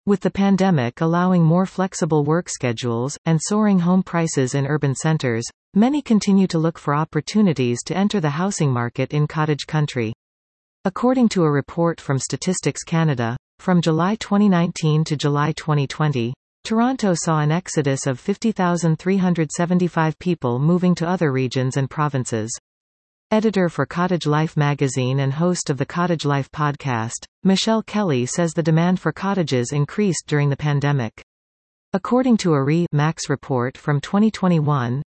With the pandemic allowing more flexible work schedules, and soaring home prices in urban centers, many continue to look for opportunities to enter the housing market in cottage country. According to a report from Statistics Canada, from July 2019 to July 2020, Toronto saw an exodus of 50,375 people moving to other regions and provinces. Editor for Cottage Life magazine and host of the Cottage Life podcast, Michelle Kelly says the demand for cottages increased during the pandemic. According to a RE/MAX report from 2021,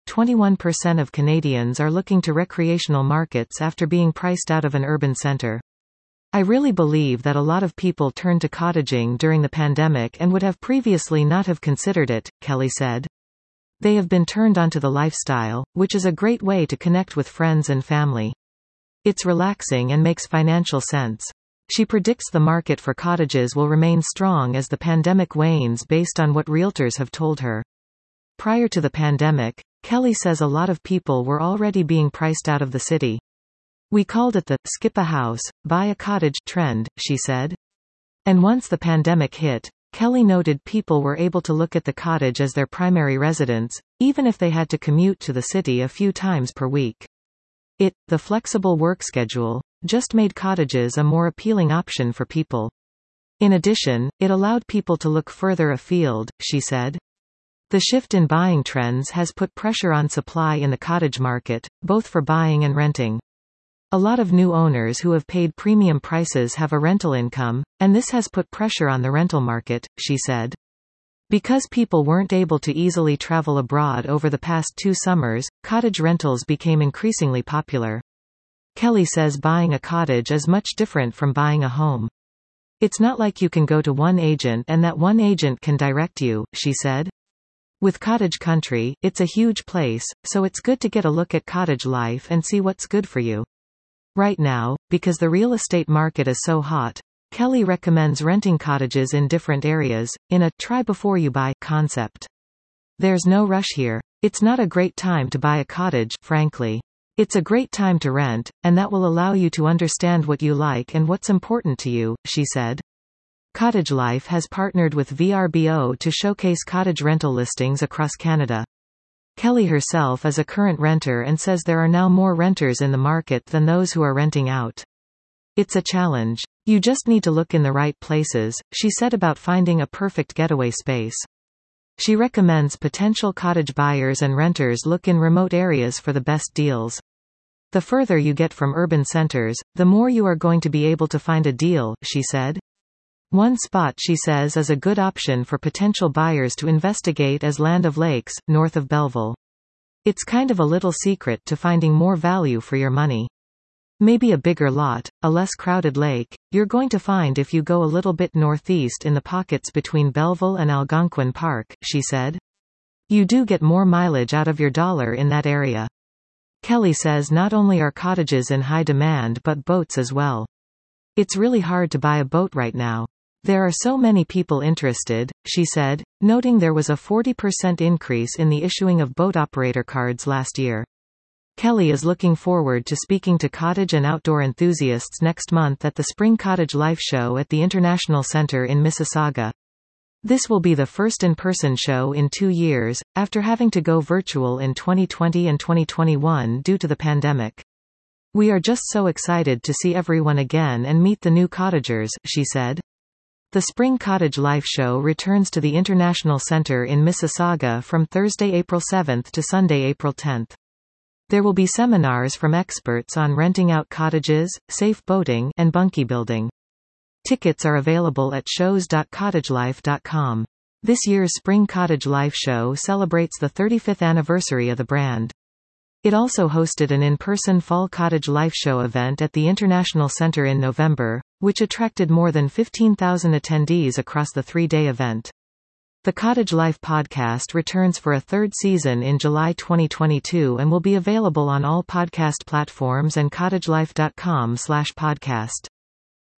21% of Canadians are looking to recreational markets after being priced out of an urban centre. I really believe that a lot of people turned to cottaging during the pandemic and would have previously not have considered it, Kelly said. They have been turned onto the lifestyle, which is a great way to connect with friends and family. It's relaxing and makes financial sense. She predicts the market for cottages will remain strong as the pandemic wanes based on what realtors have told her. Prior to the pandemic, Kelly says a lot of people were already being priced out of the city. We called it the skip a house, buy a cottage trend, she said. And once the pandemic hit, Kelly noted people were able to look at the cottage as their primary residence, even if they had to commute to the city a few times per week. The flexible work schedule, just made cottages a more appealing option for people. In addition, it allowed people to look further afield, she said. The shift in buying trends has put pressure on supply in the cottage market, both for buying and renting. A lot of new owners who have paid premium prices have a rental income, and this has put pressure on the rental market, she said. Because people weren't able to easily travel abroad over the past 2 summers, cottage rentals became increasingly popular. Kelly says buying a cottage is much different from buying a home. It's not like you can go to one agent and that one agent can direct you, she said. With cottage country, it's a huge place, so it's good to get a look at cottage life and see what's good for you. Right now, because the real estate market is so hot, Kelly recommends renting cottages in different areas, in a try before you buy concept. There's no rush here. It's not a great time to buy a cottage, frankly. It's a great time to rent, and that will allow you to understand what you like and what's important to you, she said. Cottage Life has partnered with VRBO to showcase cottage rental listings across Canada. Kelly herself is a current renter and says there are now more renters in the market than those who are renting out. It's a challenge. You just need to look in the right places, she said about finding a perfect getaway space. She recommends potential cottage buyers and renters look in remote areas for the best deals. The further you get from urban centers, the more you are going to be able to find a deal, she said. One spot she says is a good option for potential buyers to investigate is Land of Lakes, north of Belleville. It's kind of a little secret to finding more value for your money. Maybe a bigger lot, a less crowded lake, you're going to find if you go a little bit northeast in the pockets between Belleville and Algonquin Park, she said. You do get more mileage out of your dollar in that area. Kelly says not only are cottages in high demand but boats as well. It's really hard to buy a boat right now. There are so many people interested, she said, noting there was a 40% increase in the issuing of boat operator cards last year. Kelly is looking forward to speaking to cottage and outdoor enthusiasts next month at the Spring Cottage Life Show at the International Centre in Mississauga. This will be the first in-person show in 2 years, after having to go virtual in 2020 and 2021 due to the pandemic. We are just so excited to see everyone again and meet the new cottagers, she said. The Spring Cottage Life Show returns to the International Centre in Mississauga from Thursday, April 7th to Sunday, April 10th. There will be seminars from experts on renting out cottages, safe boating, and bunkie building. Tickets are available at shows.cottagelife.com. This year's Spring Cottage Life Show celebrates the 35th anniversary of the brand. It also hosted an in-person Fall Cottage Life Show event at the International Centre in November, which attracted more than 15,000 attendees across the 3-day event. The Cottage Life podcast returns for a 3rd season in July 2022 and will be available on all podcast platforms and cottagelife.com/podcast.